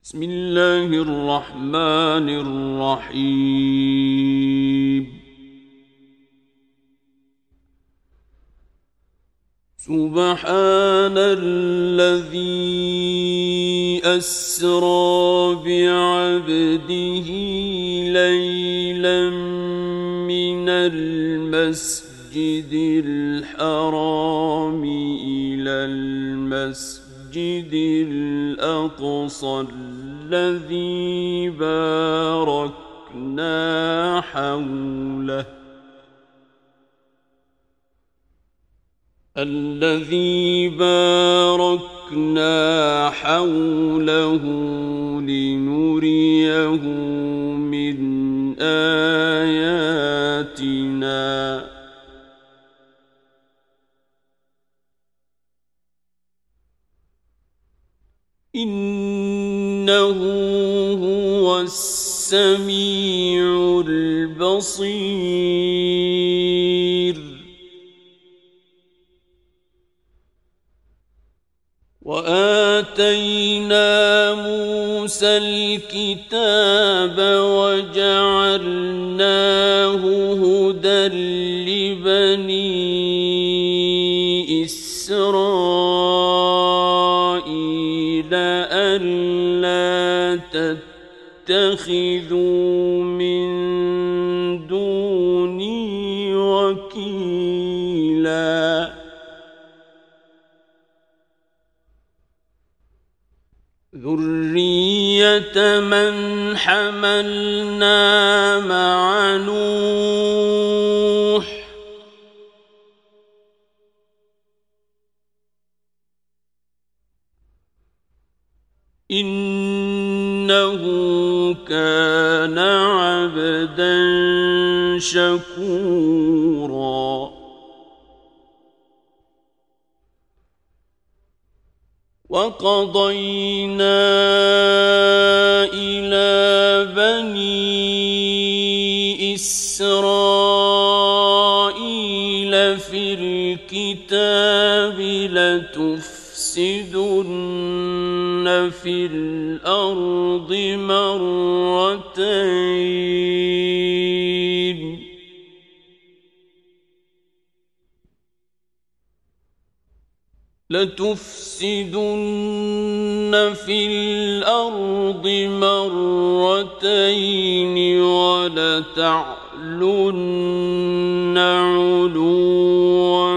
بسم الله الرحمن الرحيم. سبحان الذي أسرى بعبده ليلا من المسجد الحرام إلى المسجد الأقصى الذي باركنا حوله لنريه من آياتنا إنه هو السميع البصير. وآتينا موسى الكتاب وجعلناه هدى لبني إسرائيل ألا تتخذوا من دوني وكيلا. ذرية من حملنا مع نوح إنه كان عبدا شكورا. وقضينا إلى بني إسرائيل في الكتاب لتفسدن في الأرض مرتين ولتعلن علوا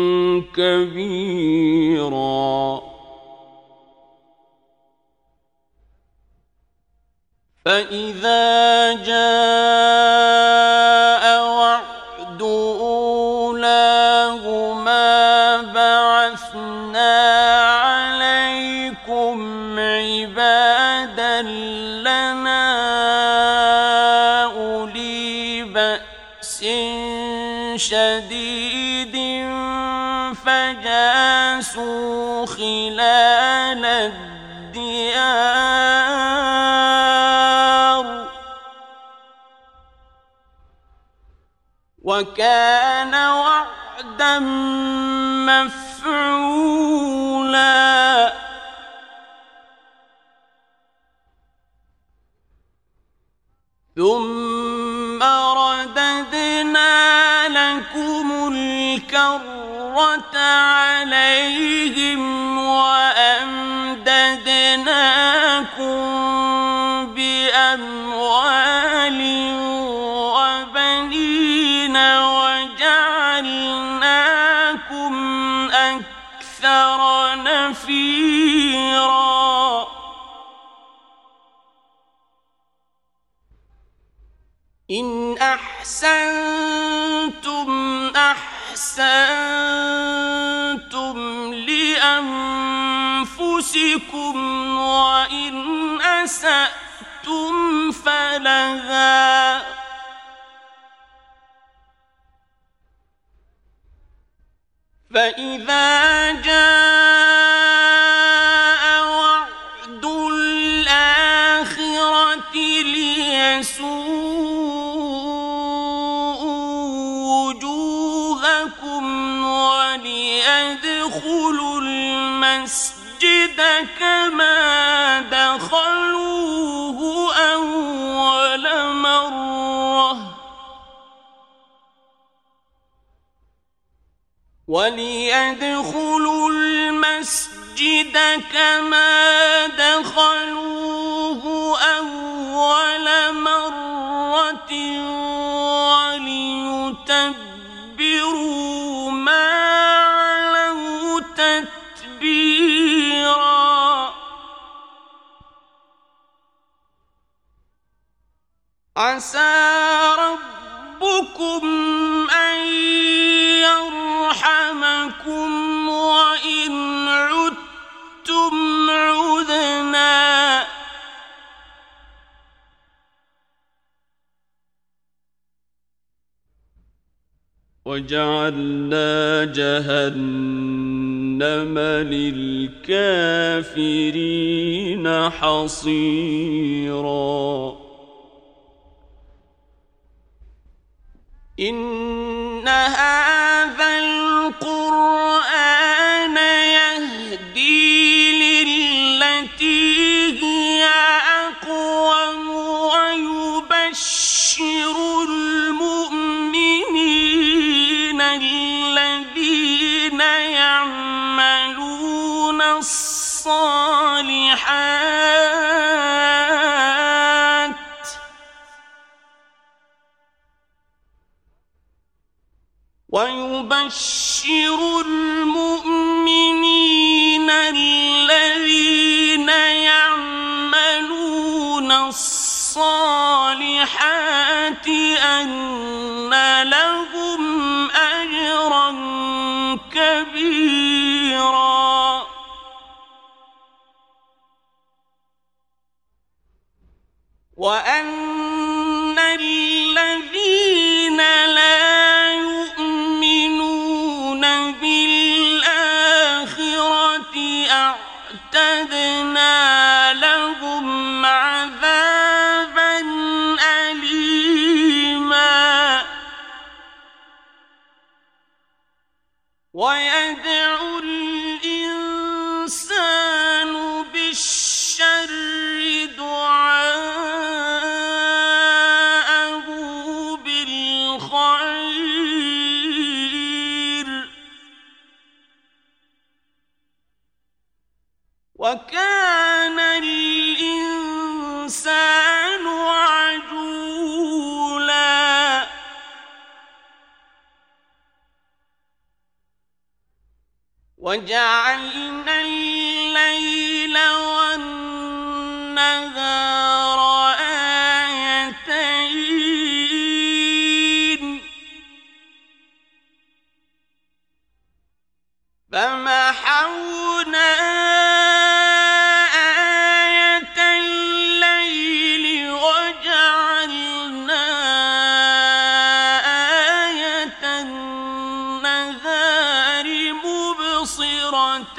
كبيرا. فإذا جاء وعد أولاهما بعثنا عليكم عبادا لنا أولي بأس شديد فجاسوا خلال الديار وكان وعدا مفعولا. ثم رددنا لكم الكرة عليهم وأمددناكم بأموال وبنين وجعلناكم أكثر نفيرا. إن أحسنتم أحسنتم لأنفسكم وإن أسأتم فلها فإذا جاء وعد الآخرة ليسوءوا وجوهكم وليدخلوا المسجد كما دخلوا وليدخلوا المسجد كما دخلوه أول مرة وليتبروا ما علوا تتبيرا عسى ربكم أن يرحمكم وإن عدتم عدنا وجعلنا جهنم للكافرين حصيرا إن هذا القرآن يهدي للتي هي أقوم ويبشر المؤمنين الذين يعملون الصالحات أن لهم أجرا كبيرا وأن الذين لا يؤمنون بالآخرة أعتدنا لهم عذابا أليما ويدعو الإنسان بالشر دعاءه بالخير وكان الإنسان عجولا وجعلنا الليل والنهار آيتين فمحونا آية الليل وجعلنا آية النهار مبصرة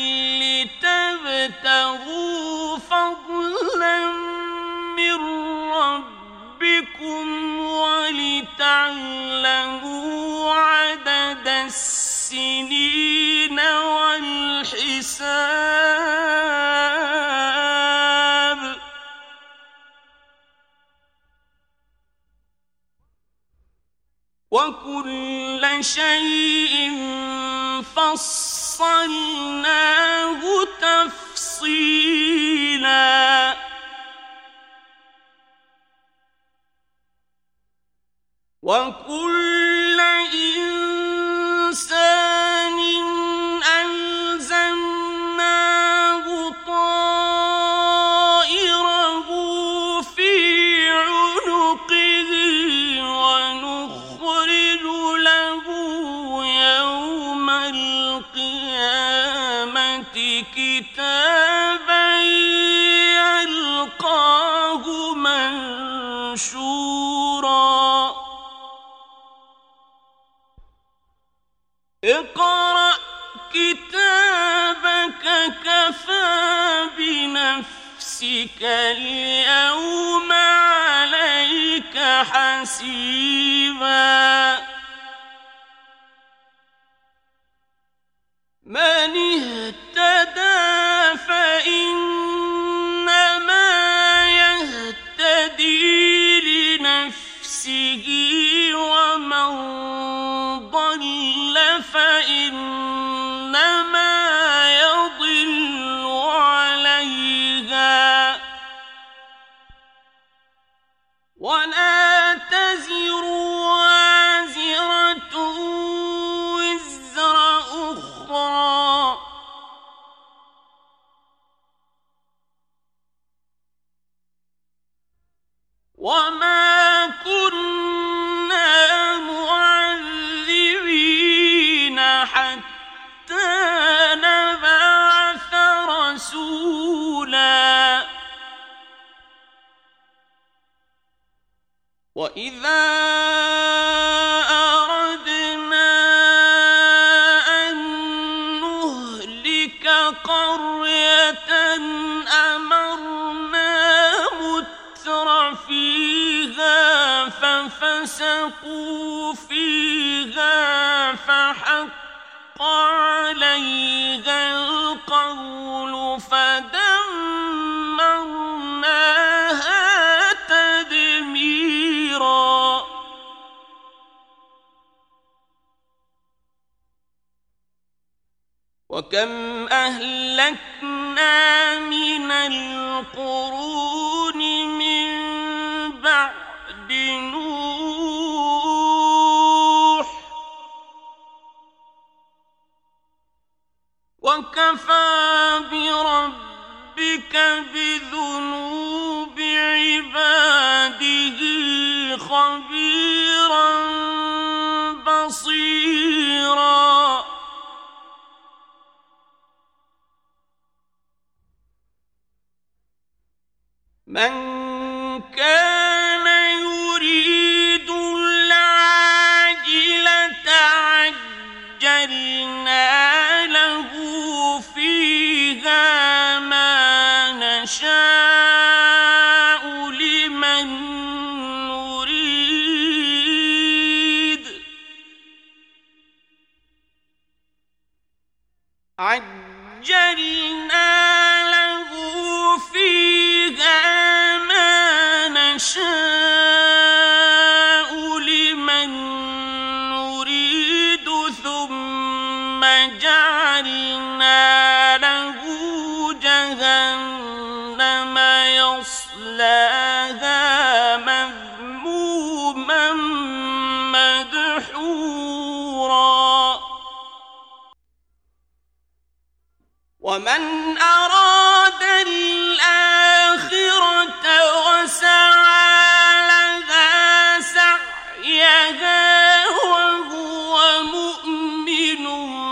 لتبتغوا فضلا من ربكم ولتعلموا عدد السنين والحساب وكل شيء فصلناه تفصيلا وكل إنسان ألزمناه طائره في عنقه ونخرج له يوم القيامة كتابا يلقاه منشورا اقرأ كتابك كفى بنفسك اليوم عليك حسيبا من اهتدى فإنما يهتدي لنفسه ومن ضل فإنما ولا تزر وازرة وزر أخرى وما كنا معذبين حتى نبعث رسولا وإذا أردنا أن نهلك قرية أمرنا متر فيها ففسقوا فيها فحق عليها القول فدمرناها تدميرا وكم أهلكنا من القرون من بعد نوح وكفى بربك بذنوب عباده خبيرا بصيرا من كان يريد العاجلة عجلنا له فيها ما نشاء لمن نريد عجلنا له فيها نشاء لمن نريد ثم جعلنا له جهنم يصلاها مذموما مدحورا ومن أراد الآخرة وسعى لها سعيها وهو مؤمن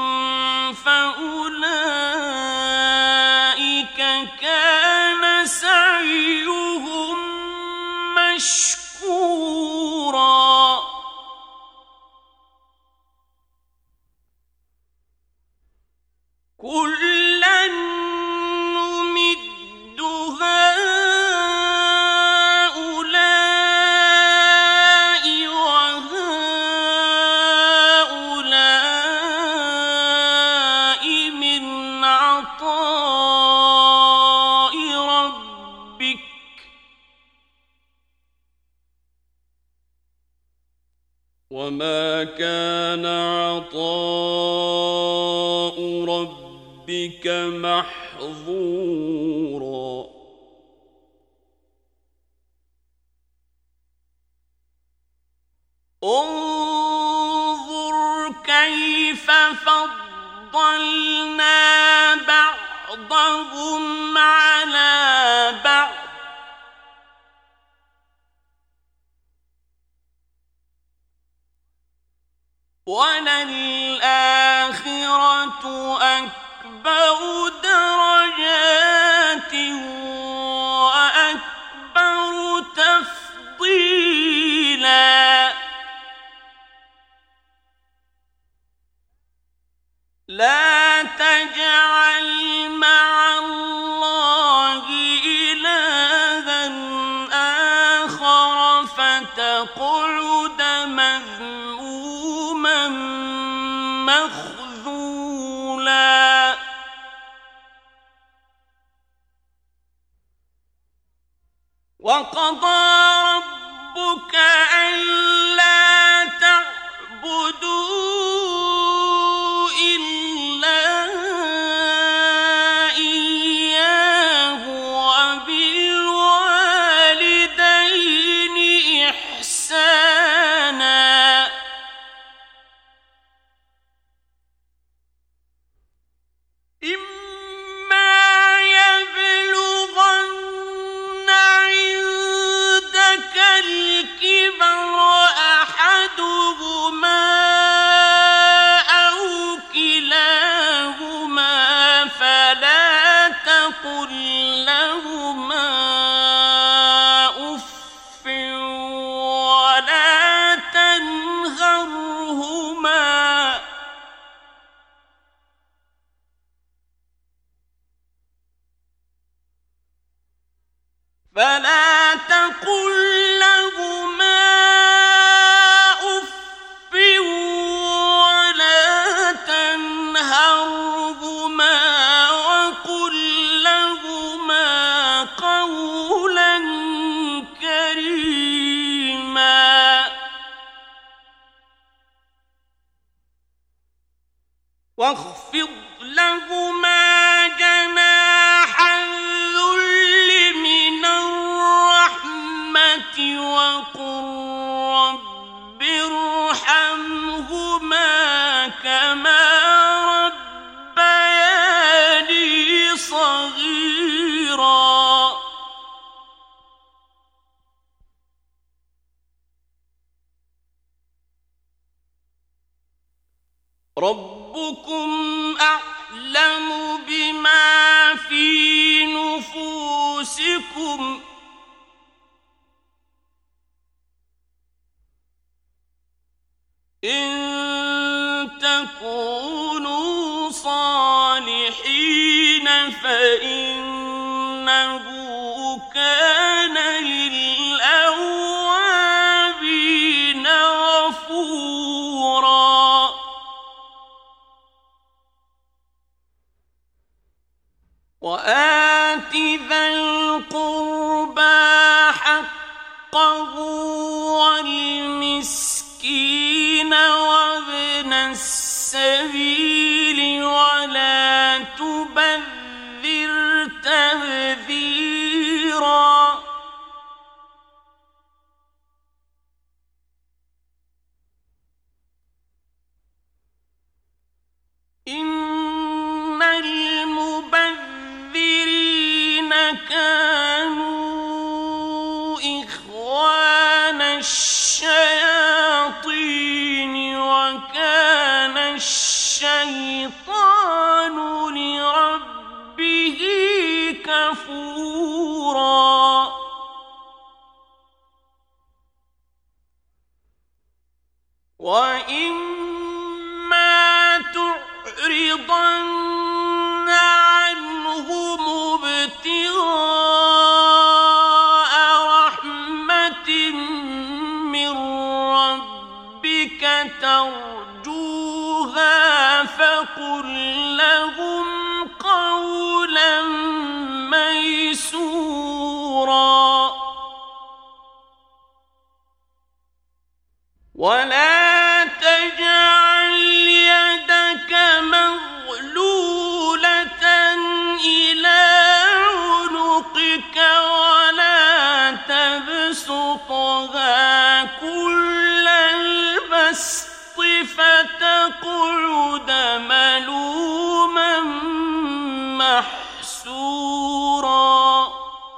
فأولئك كان سعيهم مشكورا كلا نمد هؤلاء وهؤلاء من عطاء ربك وما كان عطاء ربك محظورا انظر كيف فضلنا بعضهم على بعض وللآخرة أكبر درجات وأكبر تفضيلا لا تجعل مع الله إلها آخر فتقعد مذموما مخذولا وقضى ربك ألا تعبدوا إلا إياه وبالوالدين فلا تقل لهما أف ولا تنهرهما وقل لهما قولا كريما واخفض لهما جناح الذل من الرحمة وقل رب ارحمهما كما ربياني صغيرا ربكم أعلم بما في نفوسكم إن تكونوا صالحين فإنه كان للأوابين غفورا وآت ذا القربى حقه والمسكين وابن السبيل ولا تبذر تبذيرا إن المبذرين كانوا إخوان الشياطين وكان الشيطان لربه كفورا وإما تعرضن عنهم ابتغاء رحمة من ربك ترجوها فقل لهم قولا ميسورا ولا تجعل يدك مغلولة إلى عنقك ولا تبسطها كل البسط فتقعد ملوما محسورا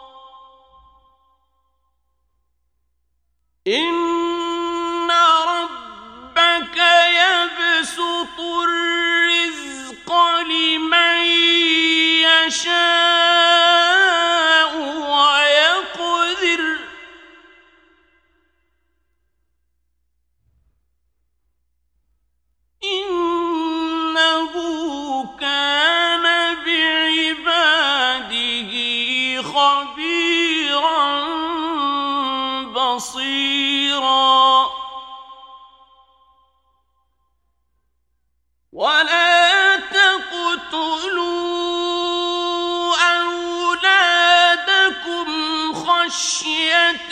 إن ربك يبسط الرزق لمن يشاء ويقدر إنه كان بعباده خبيرا بصيرا ولا تقتلوا أولادكم خشية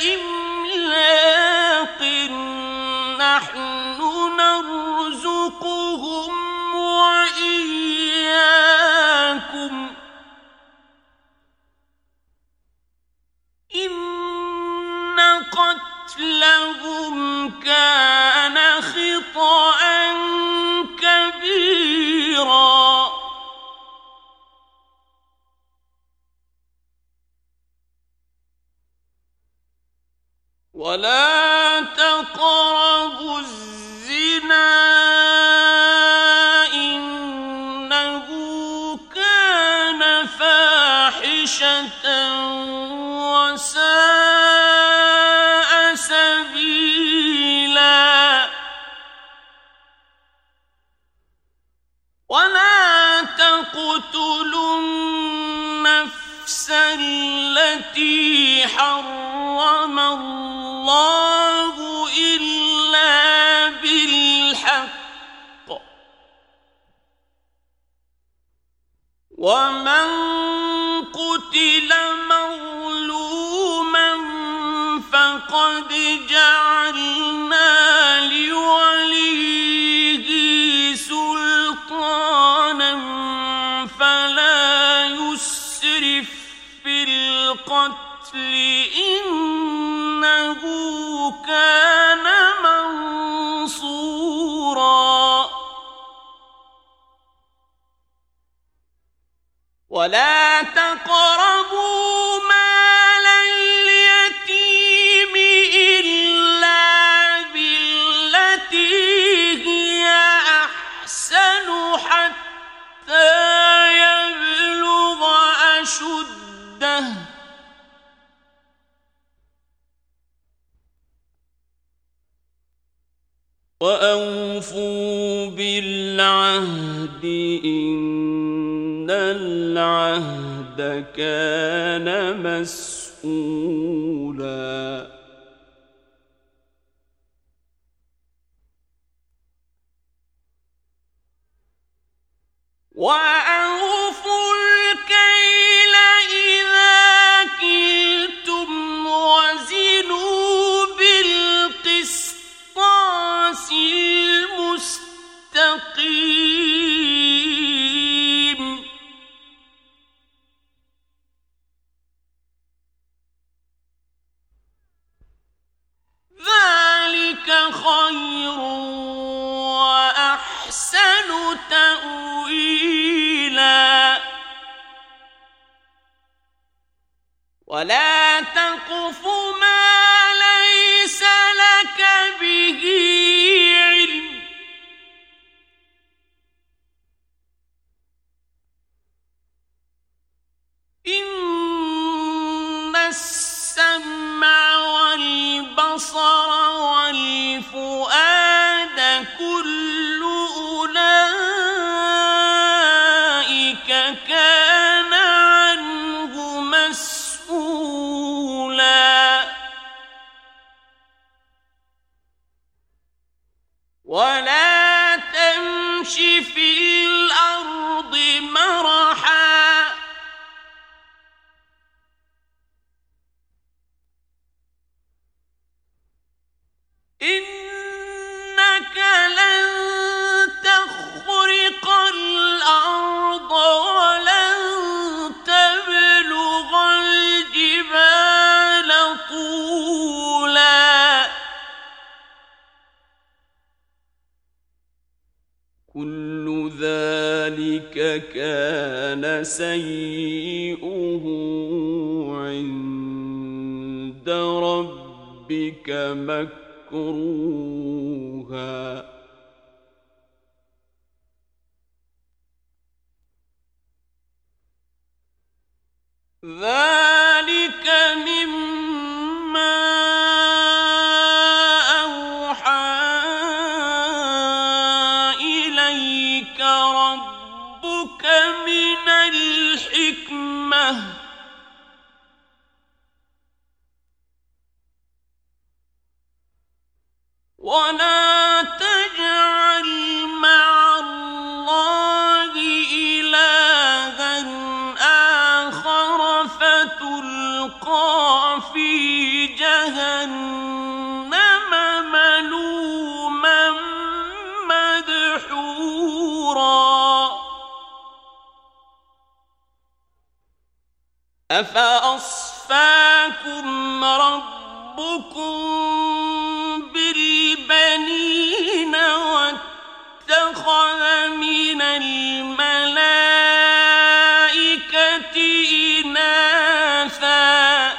إملاق نحن نرزقهم وإياكم إن قتلهم كان خطأ كبيرا ولا تقربوا الزنا إنه كان فاحشة وساء سبيلا ولا تقتلوا النفس التي حرم الله إلا بالحق ومن قتل مظلوما فقد جعلنا لوليه سلطانا فلا يسرف في القتل إنه كان منصورا ولا تقربوا مال اليتيم إلا بالتي هي أحسن حتى يبلغ أشده وأوفوا بالعهد إن العهد كان مسؤولا وأوفوا الكيل إذا كلتم وزنوا بالقسطاس المستقيم ذلك خير وأحسن تأويلا ولا تقف ما ليس لك به علم إن السمع والبصر والفؤاد كل أولئك كان عنه مسؤولا ولا تمش في الأرض مرحا إنك لن تخرق الأرض ولن تبلغ الجبال طولا كل ذلك كان سيئه عند ربك مكروها ذلك مما أوحى إليك ربك من الحكمة ولا تجعل مع الله إلها آخر فتلقى في جهنم ملوما مدحورا أفأصفاكم ربكم بالبنين واتخذ من الملائكة إناثا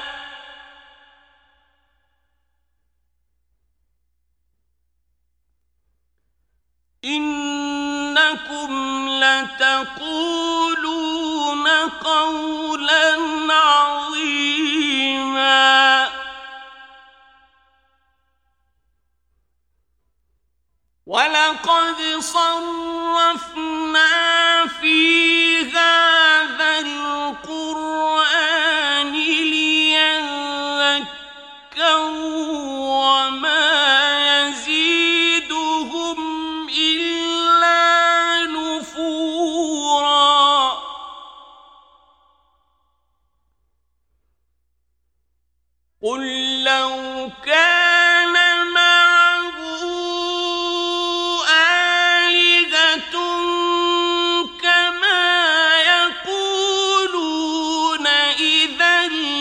إنكم لتقولون قولا عظيما ولقد صرفنا في هذا القرآن لينذروا وما يزيدهم إلا نفورا قل لو كان معه آلهة كما يقولون إذا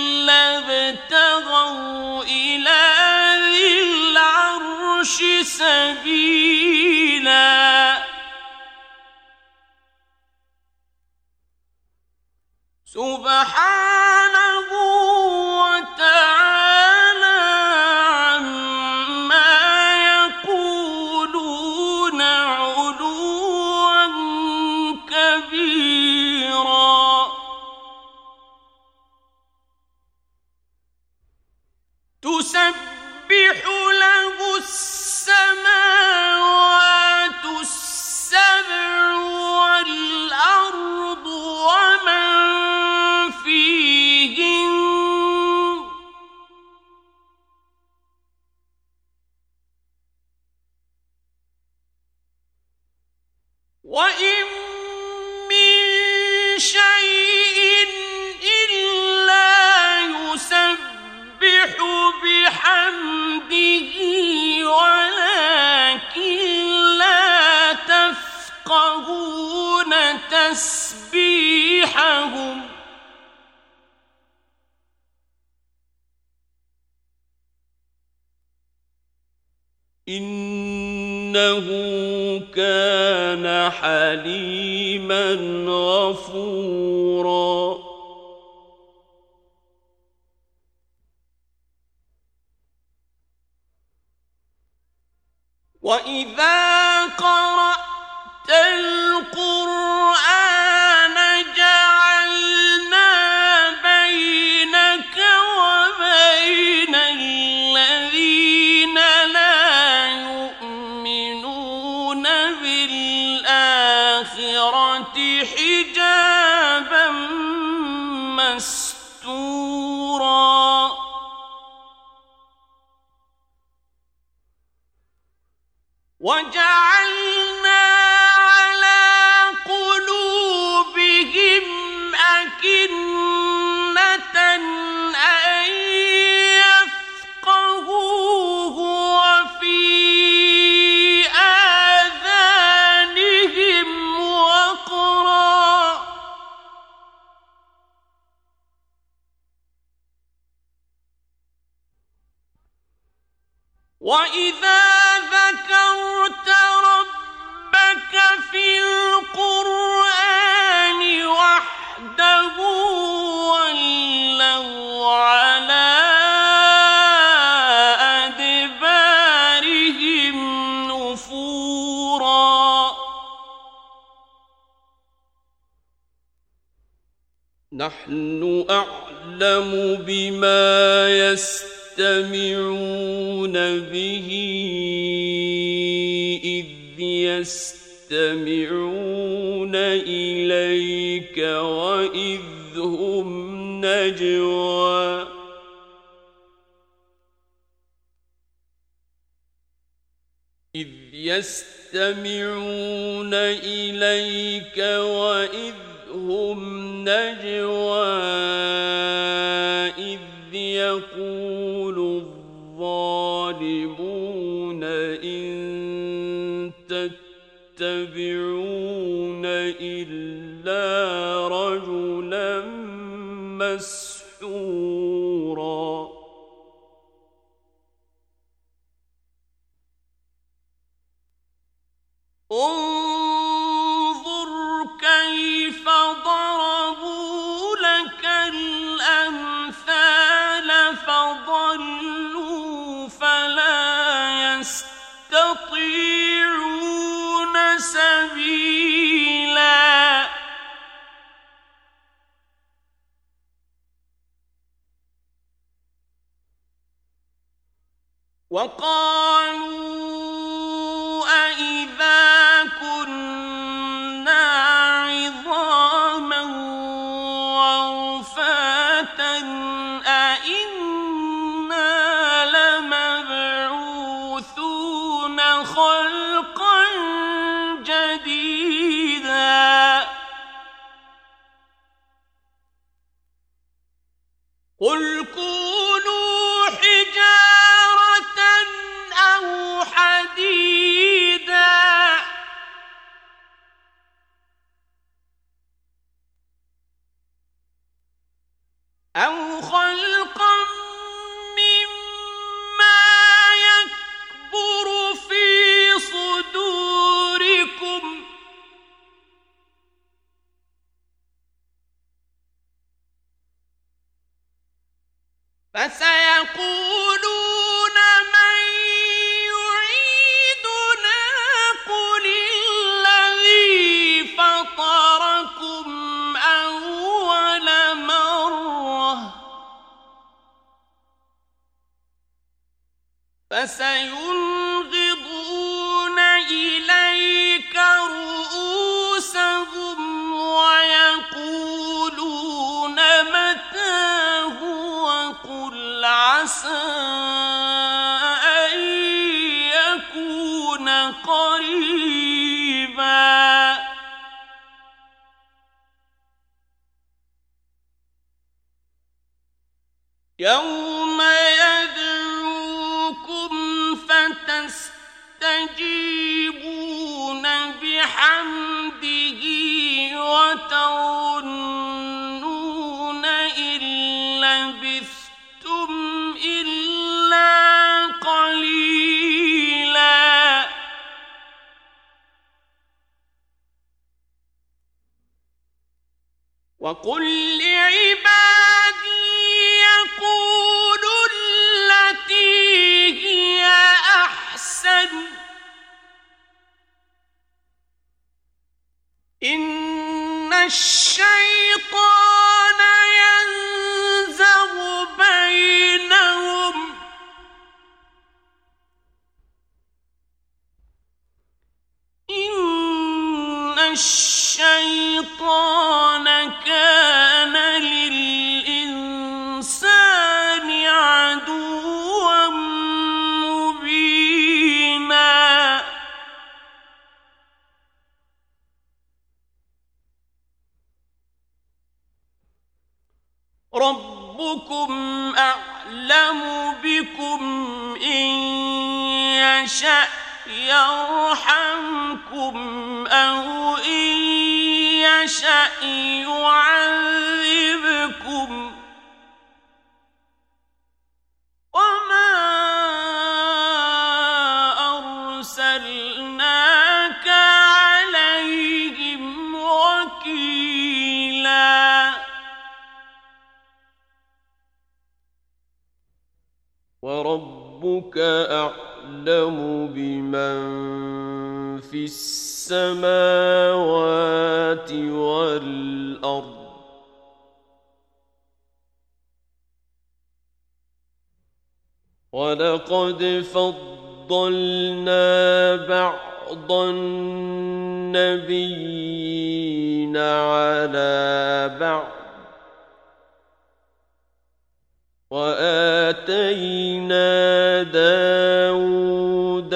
لابتغوا إلى ذي العرش سبيلا سبحانه وتعالى عما يقولون علوا كبيرا تسبح له السماوات السبع والأرض ومن فيهن وإن من شيء إلا يسبح بحمده ولكن لا تفقهون تسبيحهم إنه كان حليما غفورا وإذا قرأت القرآن جعلنا بينك وبين الذين لا يؤمنون بالآخرة حجابا مستورا وجعلنا على قلوبهم أكنة أن يفقهوه وفي آذانهم وقرا وإذا ذكرت ربك في القرآن وحده ولوا على أدبارهم نفورا نحن أعلم بما يستمعون به إذ يستمعون إليك وإذ هم نجوى إذ يقول الظالمون إن تتبعون إلا رجلا مسحورا انظر كيف ضربوا لك الأمثال فضلوا فلا يستطيعون سبيلا وقالوا أإذا كنا عظاما ورفاتا أإنا قل كونوا حجارة أو حديدا أو خلقا مما يكبر في صدوركم فسيقولون من يعيدنا قل الذي فطركم أول مرة فسينغضون إليك رؤوسهم ويقولون متى هو قل عسى أن يكون قريبا يوم يدعوكم فتستجيبون بحمده وتظنون إن لبثتم إلا قليلا وقل لعبادي يقولوا التي هي أحسن إن الشيطان ينزغ بينهم إن الشيطان كان للإنسان عدوا مبينا ربكم أعلم بكم إن يشأ يرحمكم أو إن يشأ يعذبكم وما أرسلناك عليهم وكيلا وربك أعلم بمن في السماوات والأرض ولقد فضلنا بعض النبيين على بعض وآتينا داود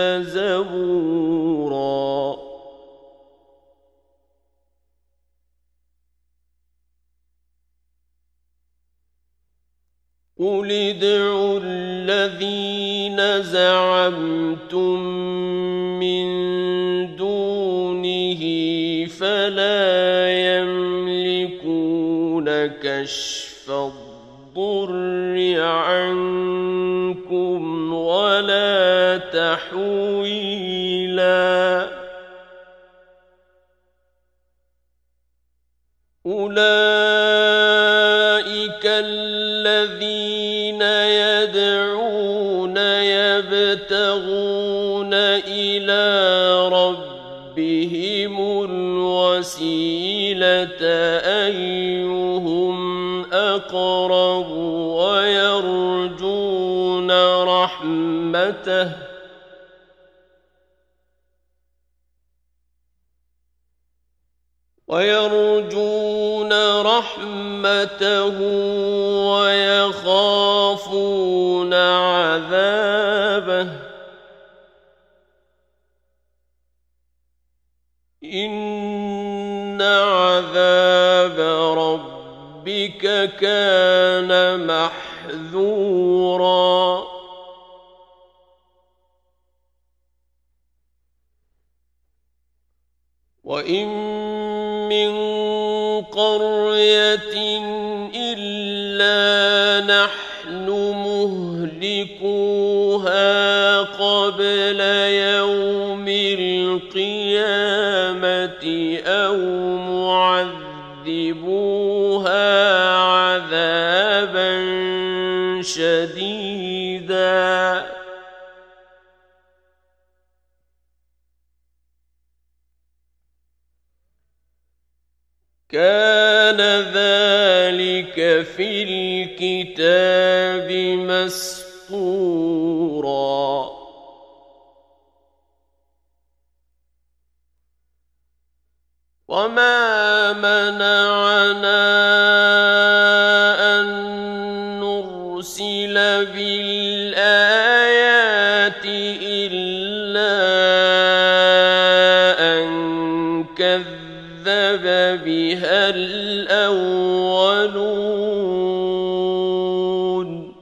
زبورا قل ادعوا الذين زعمتم من دونه فلا يملكون كشف الضر عنكم ولا تحويلا أولئك الذين يدعون يبتغون إلى ربهم الوسيلة أيهم أقرب ويرجون رحمته ويخافون عذابه إن عذاب ربك كان محذورا محذورا وإن من قرية إلا نحن مهلكوها قبل يوم القيامة أو معذبوها عذابا شديدا كان ذلك في الكتاب مسطورا وما منعنا أن نرسل بالآيات إلا أن كذب بها الأولون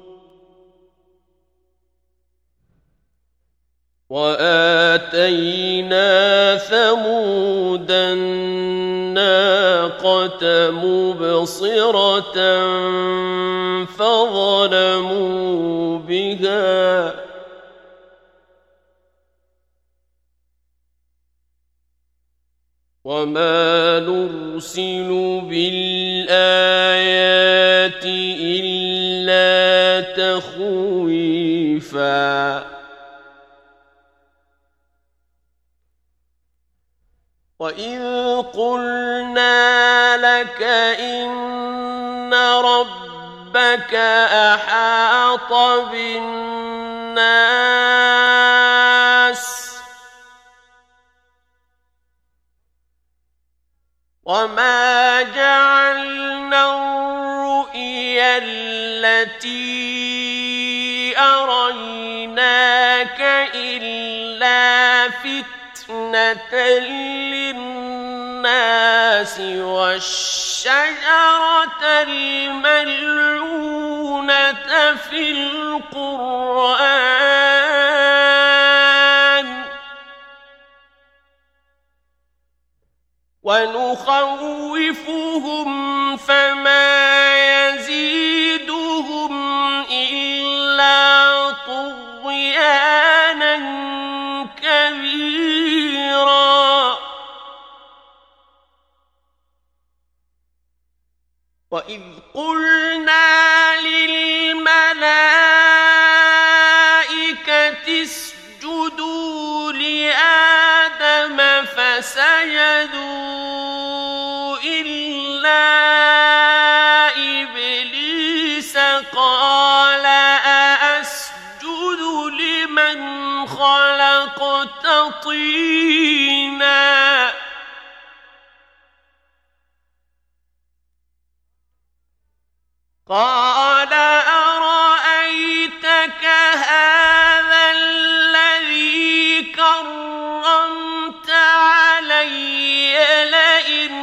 وآتينا ثمود الناقة مبصرة فظلموا بها وما نرسل بالآيات إلا تخويفا وإذ قلنا لك إن ربك أحاط بالناس وما جعلنا الرؤيا التي أريناك إلا فتنة للناس والشجرة الملعونة في القرآن ونخوفهم فما يزيدهم إلا طغيانا كبيرا وإذ قلنا للملائكة اسجدوا لآدم فسجدوا إلا إبليس قال أأسجد لمن خلقت طينا قال أرأيتك هذا الذي كرمت علي لئن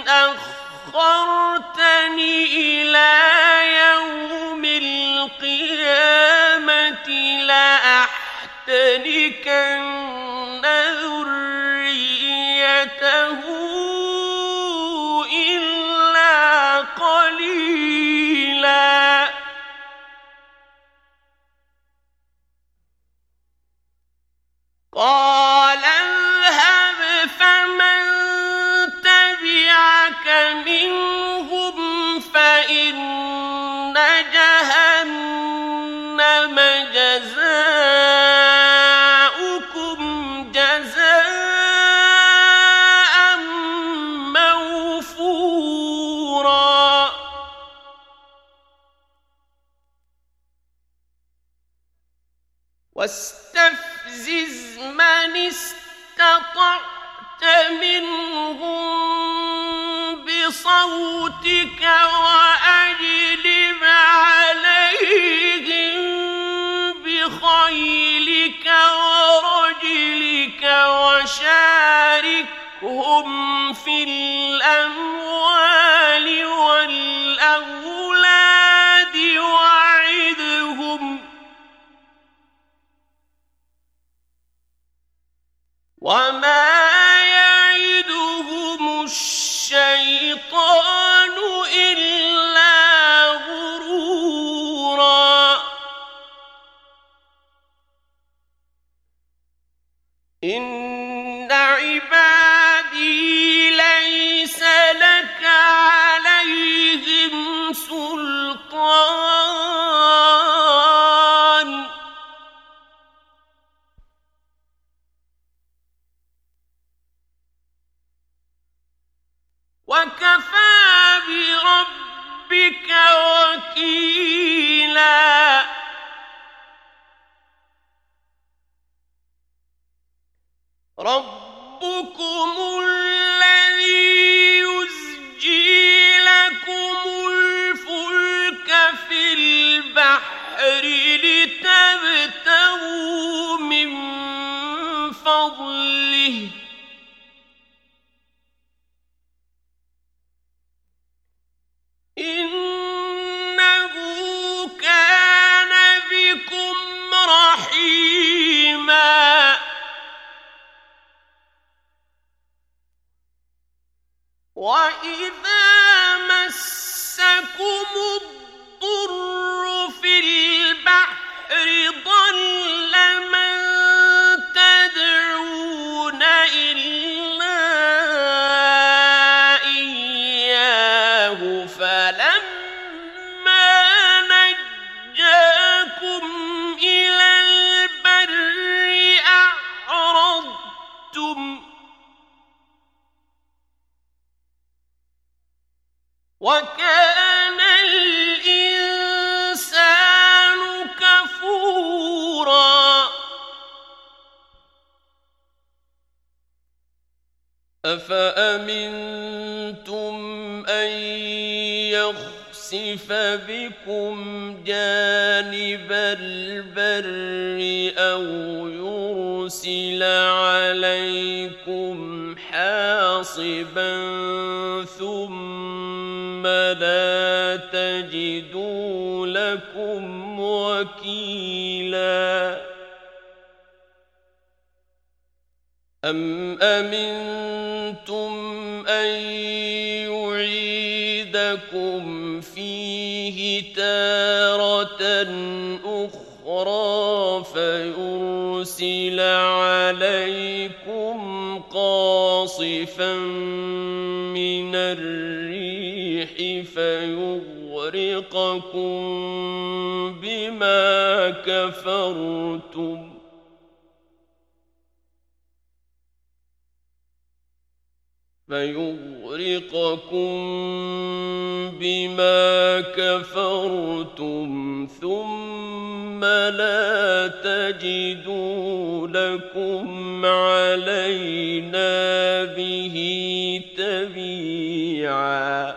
أخرتني إلى يوم القيامة لأحتنكن ذريته إلا قليلا قال اذهب فمن تبعك منهم فإن جهنم جزاؤكم جزاء موفورا واستفزز من استطعت منهم بصوتك وأجلب عليهم بخيلك ورجلك وشاركهم في الأموال والأولاد وعدهم إن عبادي ليس لك عليهم سلطان وكفى بربك وكيلا ربكم الذي يزجي لكم الفلك في البحر لتبتغوا من فضله إنه كان بكم رحيما وإذا مسكم الضر في البحر ضل من تدعون إلا إياه فلما نجاكم إلى البر أعرضتم وكان الإنسان كفورا أفأمنتم أن يخسف بكم جانب البر أو يرسل عليكم حاصبا ثم لا تجدوا لكم وكيلا أم أمنتم أن يعيدكم فيه تارة أخرى فيرسل عليكم قاصفا من الريح فيغرقكم بما كفرتم ثم لا تجدوا لكم علينا به تبيعا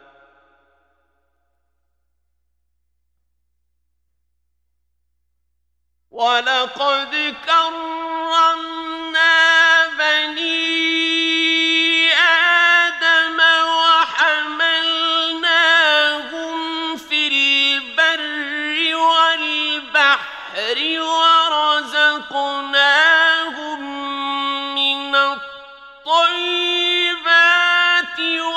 ولقد كرمنا بني آدم وحملناهم في البر والبحر ورزقناهم من الطيبات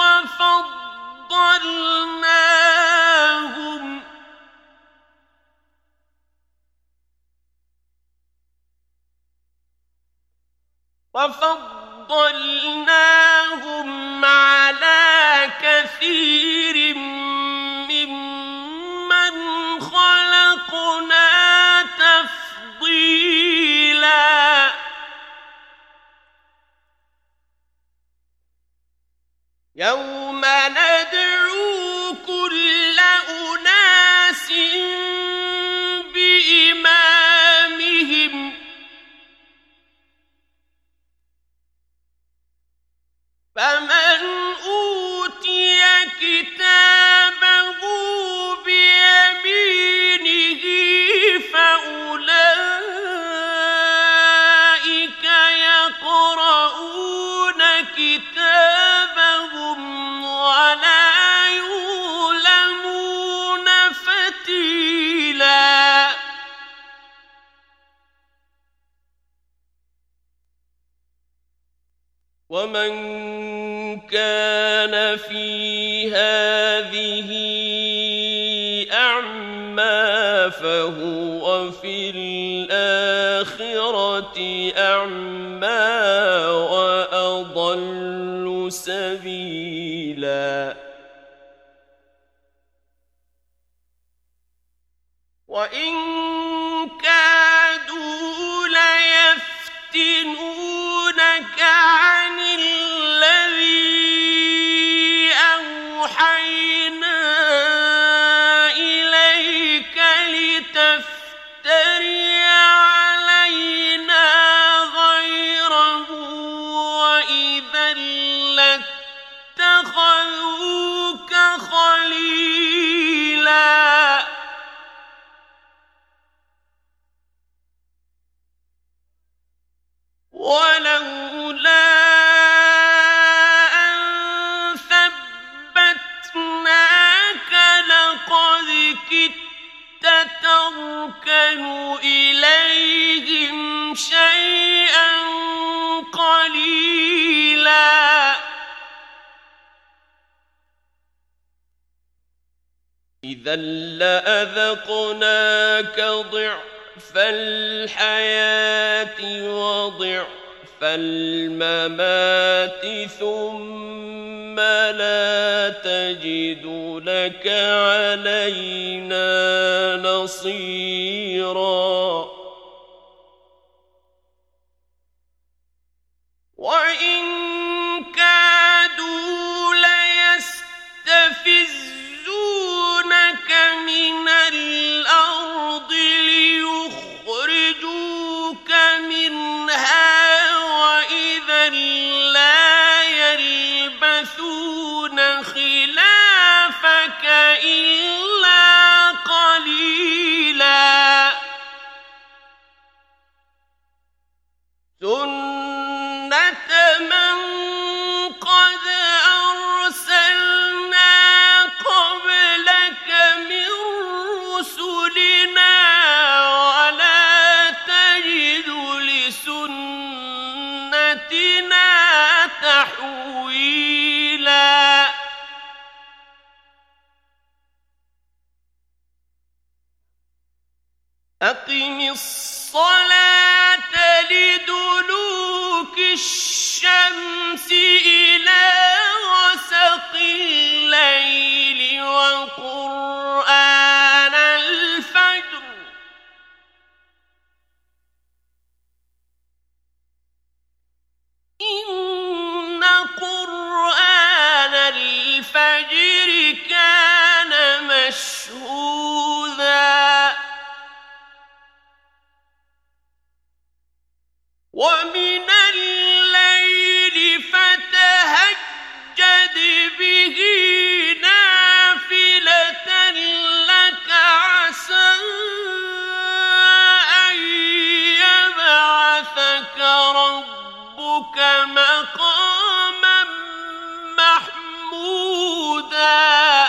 وفضلناهم على كثير ممن خلقنا تفضيلا يوم ندعو كل أناس بإمامهم فمن أوتي كتابه بيمينه فأولئك يقرؤون كتابهم ولا يظلمون فتيلا ومن كان في هذه أعمى فهو في الآخرة الآخرة أعمى وأضل سبيلا وإن كادوا ليفتنونك عن الذي أوحينا إليك لتفتري علينا غيره وإذا لاتخذوك خليلا ولولا أن ثبتناك لقد كدت تركن إليهم شيئا قليلا إذا لأذقناك ضعف الحياة وضعف الممات ثم لا تجد لك علينا نصيرا وإن كادوا ليستفزونك من الأرض ليخرجوك منها وإذا لا يلبثون خلافك إلا قليلا سنة من قد أرسلنا قبلك من رسلنا ولا تجد لسنتنا تحويلا أقم الصلاة لدلوك الشمس إلى غسق الليل وقرآن الفجر إن قرآن الفجر كان مشهودا ومن الليل فتهجد به نافلة لك عسى أن يبعثك ربك مقاما محمودا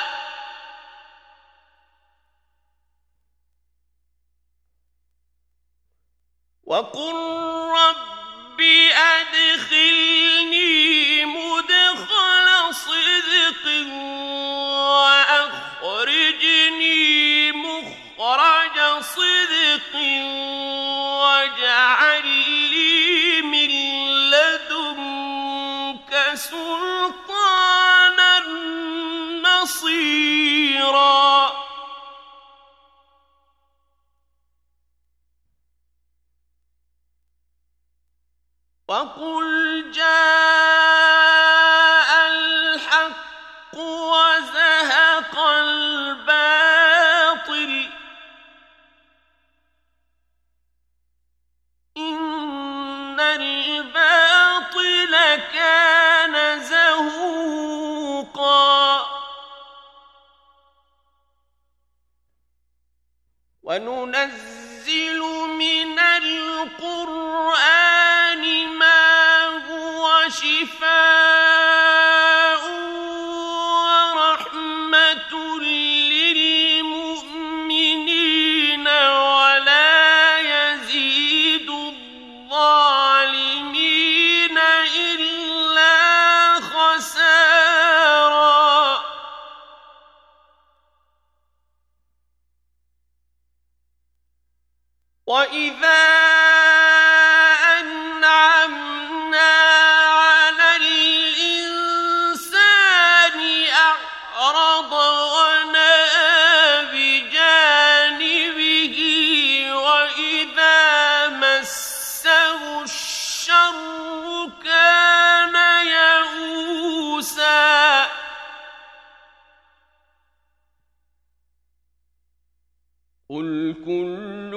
وقل رب أدخلني مدخل صدق وأخرجني مخرج صدق واجعل لي من لدنك سلطانا نصيرا وقل جاء الحق وزهق الباطل إن الباطل كان زهوقا وننزل من القرآن ما هو شفاء ورحمة للمؤمنين ولا يزيد الظالمين إلا خسارا وإذا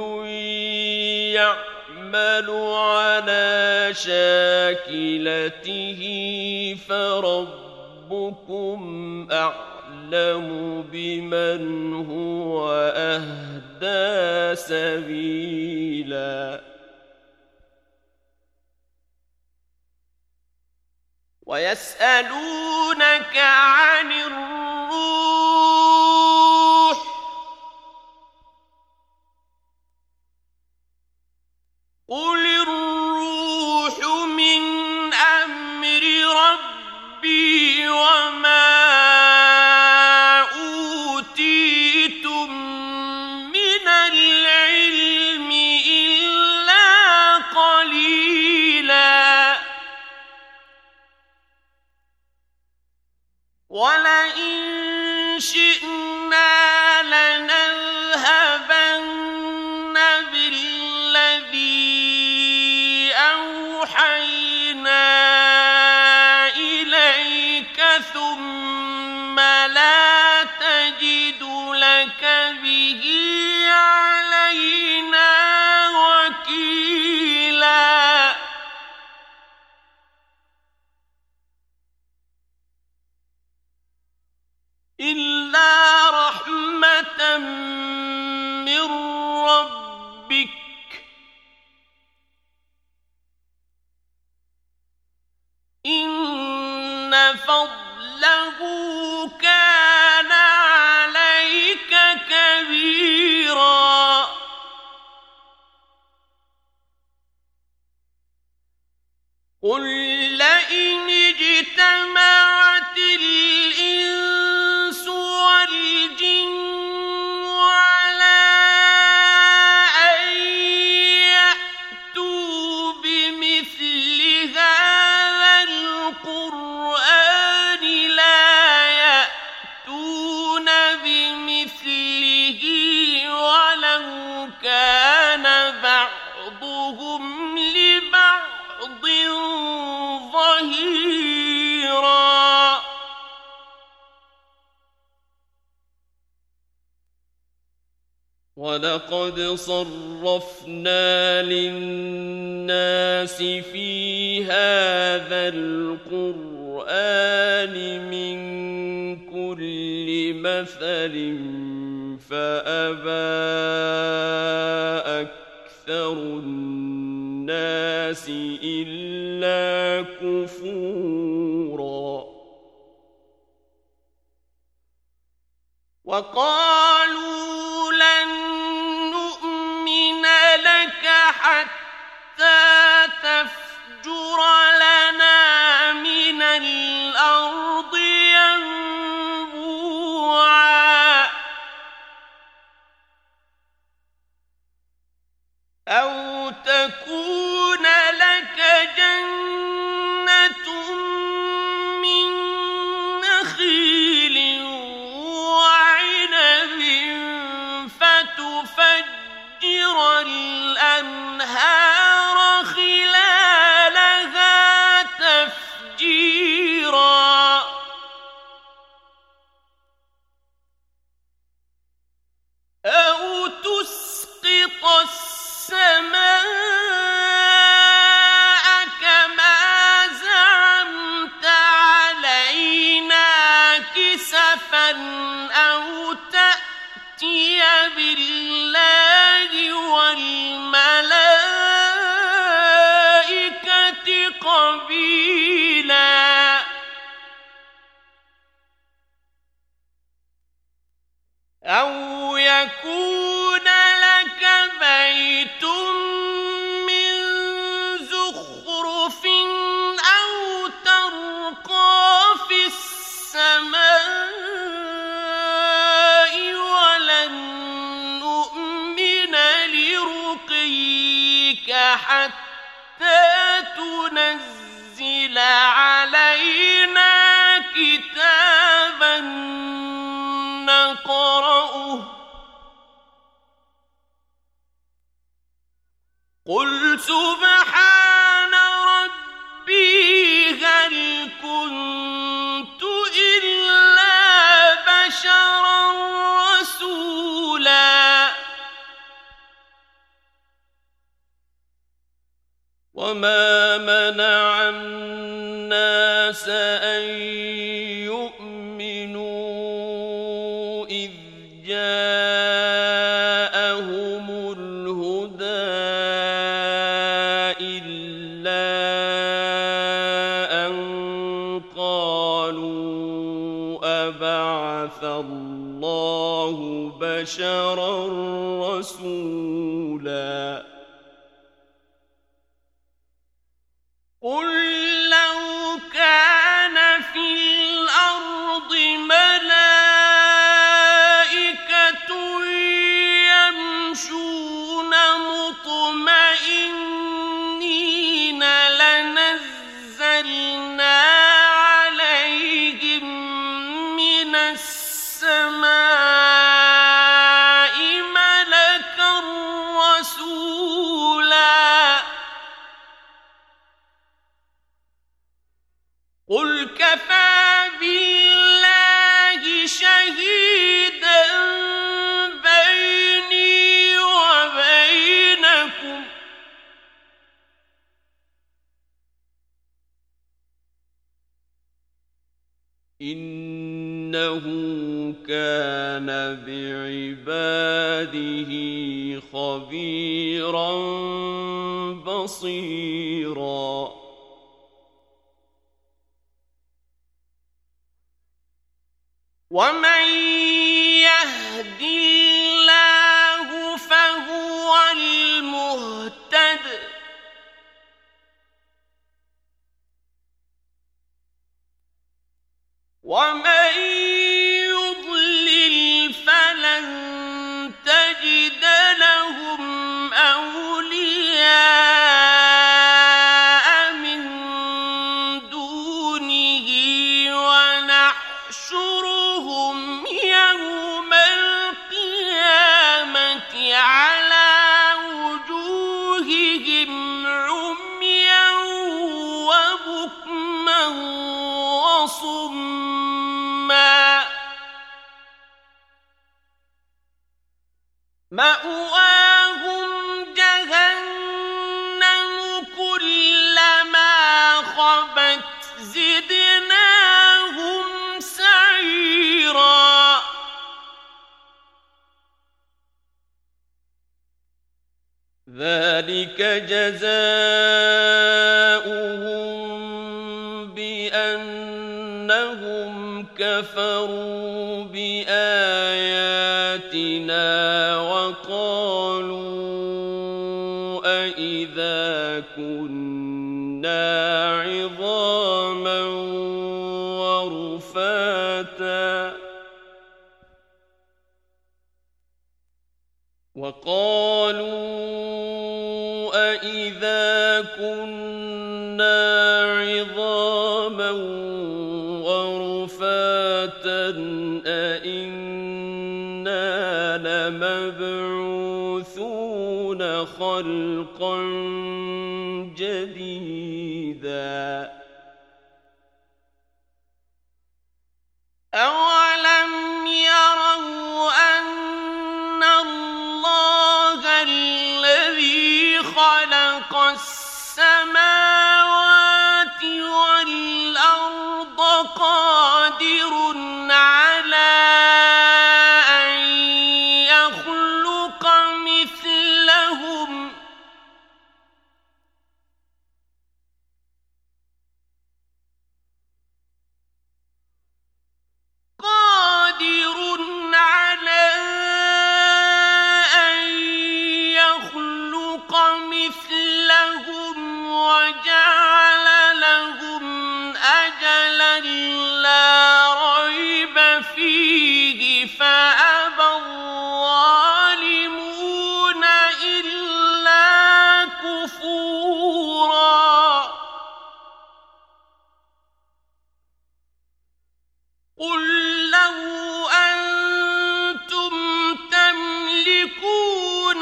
يعمل على شاكلته فربكم أعلم بمن هو أهدى سبيلا ويسألونك عن الروح قل الروح من أمر ربي وما أوتيتم من العلم إلا قليلا ولئن شئنا لنذهبن بالذي أوحينا إليك ثم لا تجد لك به علينا وكيلا إلا رحمة من ربك إن فضله كان عليك كبيرا قل لئن اجتمعت الإنس والجن على أن يأتوا بمثل هذا القرآن لا يأتون بمثله ولو كان بعضهم لبعض ظهيرا ولقد صرفنا للناس في هذا القرآن من كل مثل فأبى أكثر الناس إلا كفورا وقالوا لن نؤمن لك حتى تفجر لنا من الأرض ينبوعا أو تكون لك جنة من نخيل وعنب فتفجر الأنهار خلالها تفجيرا أو تسقط السماء كما زعمت علينا كسفا أو تأتي بالله والملائكة قبيلا أو يكون لك بيت من زخرف أو ترقى في السماء ولن نؤمن لرقيك حتى تنزل علينا كتابا نقرأه قل سبحان ربي هل كنت إلا بشرا رسولا وما منع الناس أن يؤمنوا إذ جاءهم الهدى إلا أن قالوا أبعث الله بشرا رسولا قل لو كان في الأرض ملائكة يمشون مطمئنين لنزلنا عليهم من السماء ملكا رسولا قل كفى بالله شهيدا بيني وبينكم إنه كان بعباده خبيرا بصيرا ومن يهد الله فهو المهتد ومن يضلل فلن تجد لهم أولياء من دونه ونحشرهم يوم القيامة على وجوههم عميا وبكما وصما مأواهم جهنم كلما خبت زدناهم سعيرا ذلك جزاؤهم بأنهم كفروا بآياتنا وقالوا أإذا كنا عظاما ورفاتا أإذا كنا عظاما ورفاتا أإنا لمبعوثون خلقا جديدا أولم يروا أن الله الذي خلق السماوات والأرض قادر على أن يخلق مثلهم وجعل لهم أجلا لا ريب فيه فأبى الظالمون إلا كفورا قل لو أنتم تملكون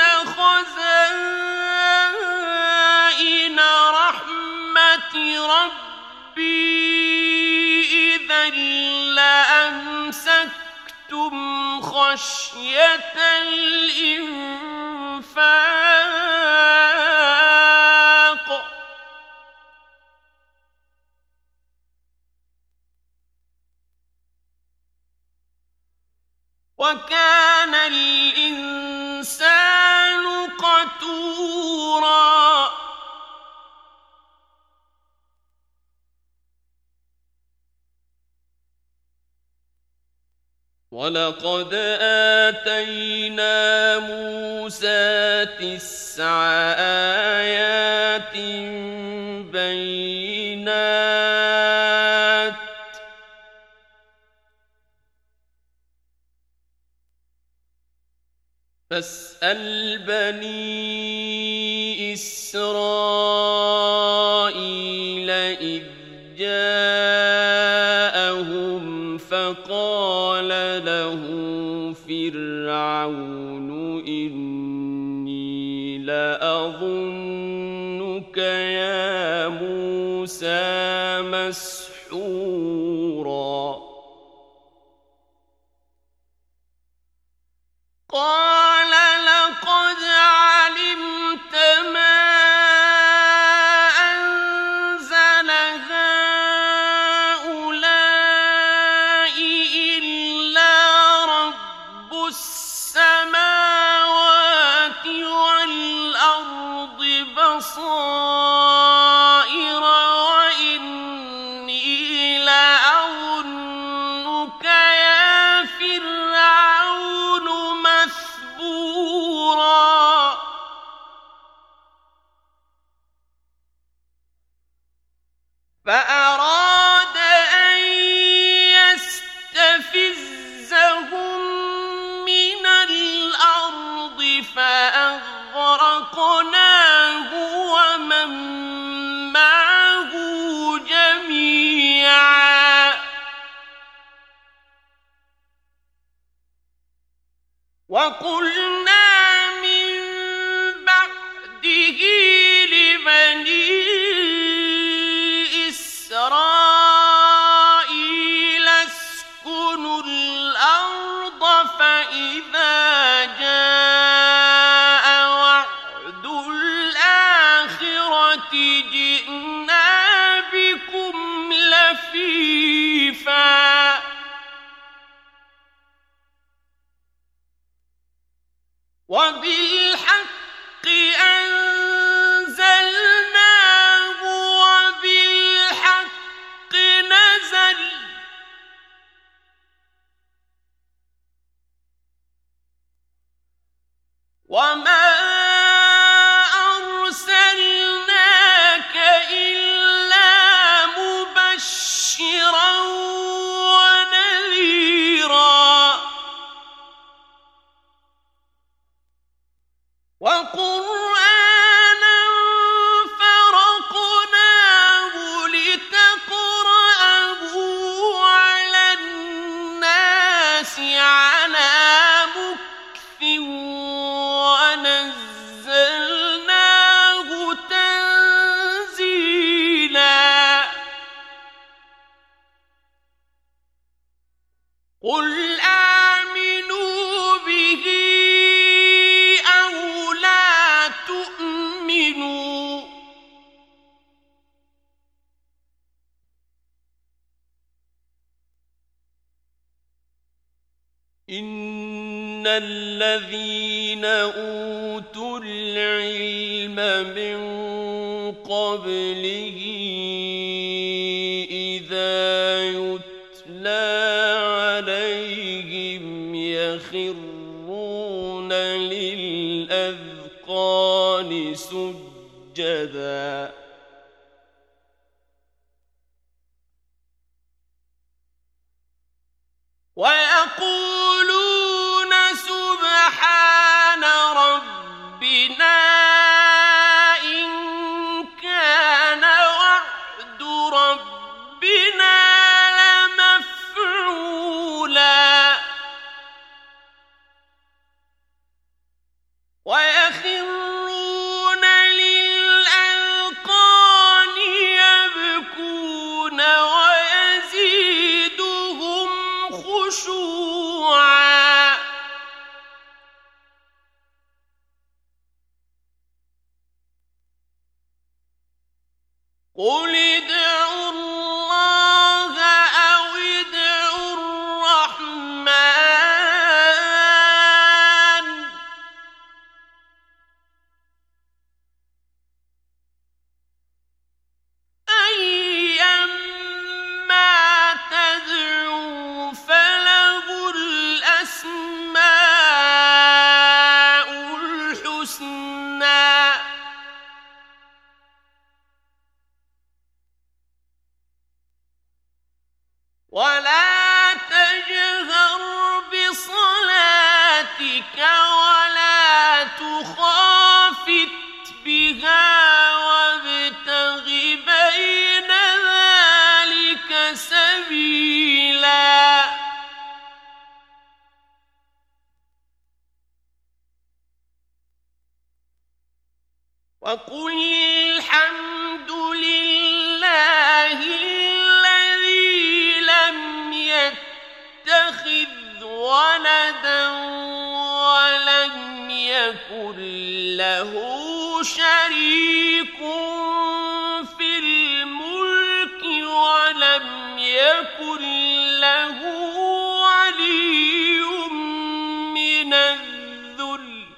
خزائن رحمة ربي إذا لأمسكتم خشية الإنفاق وَلَقَدْ آتَيْنَا مُوسَى 9 آيَاتٍ بَيِّنَاتٍ فَاسْأَلْ بَنِي إِسْرَائِيلَ إِذْ جَاءَهُمْ فَقَالَ له فِرْعَوْنُ إِنِّي لَأَظُنُّكَ يَا مُوسَىٰ مَسْحُورًا قَالَ لَقَدْ عَلِمْتَ مَا أَنزَلَ هَٰؤُلَاءِ إِلَّا رَبُّ السَّمَاوَاتِ وَالْأَرْضِ بَصَائِرَ وَإِنِّي لَأَظُنُّكَ يَا فِرْعَوْنُ مَثْبُورًا فَأَرَادَ أَن يَسْتَفِزَّهُم مِّنَ الْأَرْضِ فَأَغْرَقْنَاهُ وَمَن مَّعَهُ جَمِيعًا وَقُلْنَا مِن بَعْدِهِ لِبَنِي إِسْرَائِيلَ اسْكُنُوا الْأَرْضَ فَإِذَا جَاءَ وَعْدُ الْآخِرَةِ جِئْنَا بِكُمْ لَفِيفًا وَبِالْحَقِّ أَنزَلْنَاهُ وَبِالْحَقِّ نَزَلَ وَمَا أَرْسَلْنَاكَ إِلَّا مُبَشِّرًا وَنَذِيرًا وَقُرْآنًا فَرَقْنَاهُ لِتَقْرَأَهُ عَلَى النَّاسِ عَلَىٰ مُكْثٍ وَنَزَّلْنَاهُ تَنزِيلًا قُلْ آمِنُوا بِهِ أَوْ لَا تُؤْمِنُوا إِنَّ الَّذِينَ أُوتُوا الْعِلْمَ مِن قَبْلِهِ إِذَا يُتْلَىٰ عَلَيْهِمْ يَخِرُّونَ لِلْأَذْقَانِ سُجَّدًا وَيَقُولُونَ سُبْحَانَ رَبِّنَا إِن كَانَ وَعْدُ رَبِّنَا لَمَفْعُولًا وَيَخِرُّونَ لِلْأَذْقَانِ يَبْكُونَ وَيَزِيدُهُمْ خُشُوعًا قُلِ ادْعُوا اللَّهَ أَوِ ادْعُوا الرَّحْمَٰنَ أَيًّا مَّا تَدْعُوا فَلَهُ الْحُسْنَىٰ ۚ وَلَا تَجْهَرْ بِصَلَاتِكَ وَلَا تُخَافِتْ بِهَا وَابْتَغِ بَيْنَ ذَٰلِكَ سَبِيلًا. وَقُلِ الْحَمْدُ لِلَّهِ الَّذِي لَمْ يَتَّخِذْ وَلَدًا وَلَمْ يَكُن لَّهُ شَرِيكٌ فِي الْمُلْكِ وَلَمْ يَكُن لَّهُ وَلِيٌّ مِّنَ الذُّلِّ ۖ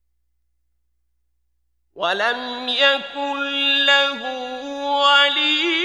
وَلَمْ يَكُن لَّهُ وَلِيٌّ